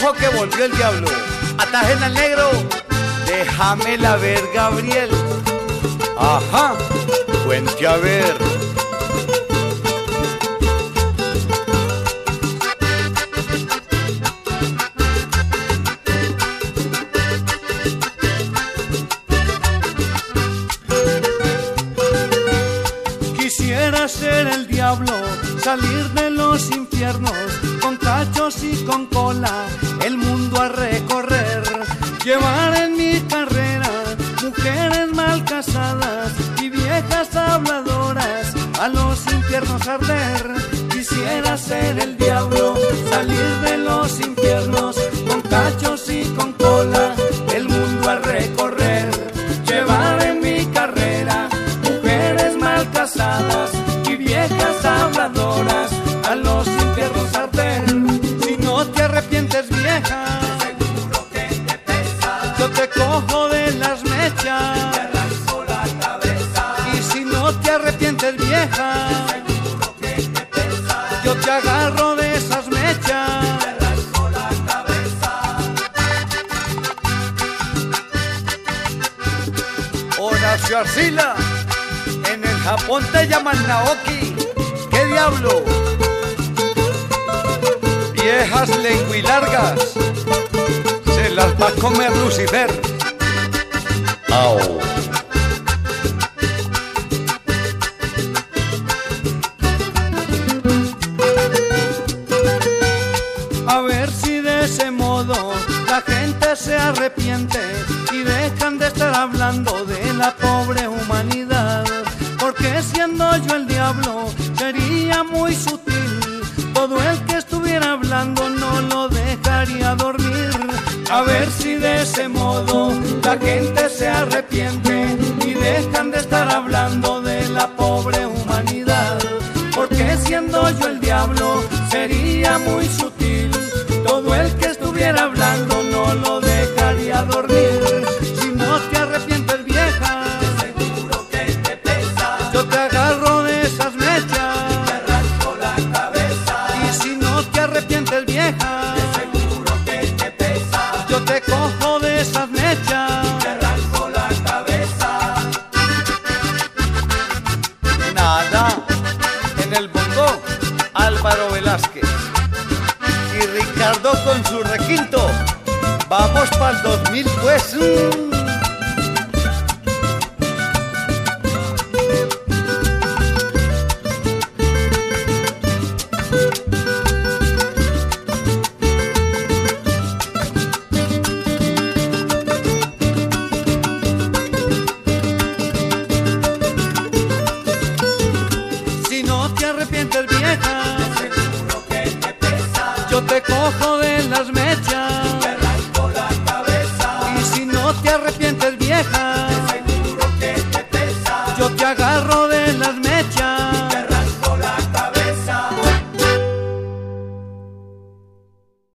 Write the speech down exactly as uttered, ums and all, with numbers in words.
Ojo que volvió el diablo. Atajen al negro. Déjamela ver, Gabriel. Ajá, cuente a ver. Quisiera ser el diablo, salir de los infiernos, con cachos y con cola, el mundo a recorrer. Llevar en mi carrera mujeres mal casadas y viejas habladoras, a los infiernos arder. Quisiera ser el diablo, salir de los infiernos, con cachos y con cola, el mundo a recorrer. Llevar en mi carrera mujeres mal casadas y viejas habladoras, a los infiernos arder. Si no te arrepientes, vieja, seguro que te pesa. yo te cojo de las mechas. Te arranco la cabeza. Y si no te arrepientes, vieja, Seguro que te pesa. yo te agarro de esas mechas. Te arranco la cabeza. Horacio Arcila. En el Japón te llaman Naoki. ¿Qué diablo? Viejas lenguilargas, se las va a comer Lucifer. Au. A ver si de ese modo la gente se arrepiente y dejan de estar hablando de la pobre humanidad. Porque siendo yo el diablo sería muy sutil, todo el que estuviera hablando no lo dejaría dormir. A ver si de ese modo la gente se arrepiente y dejan de estar hablando de la pobre humanidad. Porque siendo yo el diablo sería muy sutil, todo el que estuviera hablando no lo dejaría dormir. Si no te arrepientes, vieja, Seguro que te pesa. yo te agarro de esas mechas. Te arranco la cabeza. Y si no te arrepientes, vieja, Seguro que te pesa. yo te cojo de esas mechas. Te arranco la cabeza. Nada. En el bongo, Álvaro Velázquez. Y Ricardo con su requinto. Vamos para el dos mil pues. Mm. Si no te arrepientes, vieja, Seguro que te pesa. yo te cojo de las mechas. Te arranco la cabeza. Y si no te arrepientes, vieja, Seguro que te pesa. yo te agarro